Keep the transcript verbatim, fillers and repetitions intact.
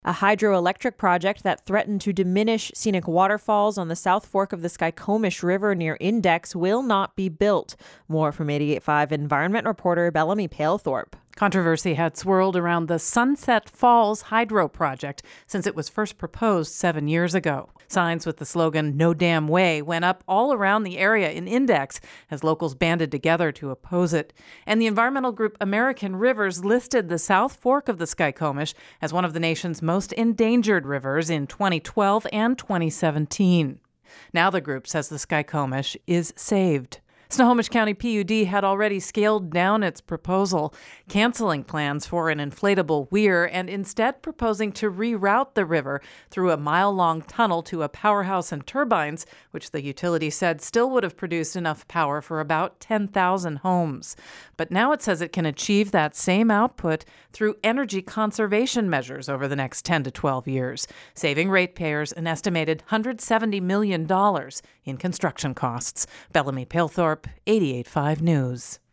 A hydroelectric project that threatened to diminish scenic waterfalls on the South Fork of the Skykomish River near Index will not be built. More from eighty-eight point five environment reporter Bellamy Palethorpe. Controversy had swirled around the Sunset Falls Hydro Project since it was first proposed seven years ago. Signs with the slogan "No Damn Way" went up all around the area in Index as locals banded together to oppose it. And the environmental group American Rivers listed the South Fork of the Skykomish as one of the nation's most endangered rivers in twenty twelve and twenty seventeen. Now the group says the Skykomish is saved. Snohomish County P U D had already scaled down its proposal, canceling plans for an inflatable weir and instead proposing to reroute the river through a mile-long tunnel to a powerhouse and turbines, which the utility said still would have produced enough power for about ten thousand homes. But now it says it can achieve that same output through energy conservation measures over the next ten to twelve years, saving ratepayers an estimated one hundred seventy million dollars in construction costs. Bellamy Palethorpe, eighty-eight point five News.